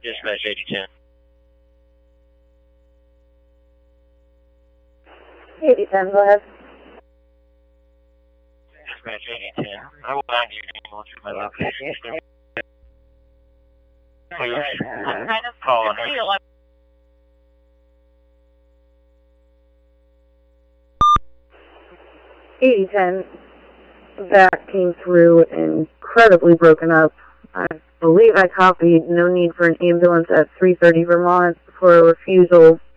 Dispatch 8010. 8010, go ahead. Dispatch 8010. I will find you going through my location. I'm kind of calling her. 8010, that came through incredibly broken up. I believe I copied no need for an ambulance at 330 Vermont for a refusal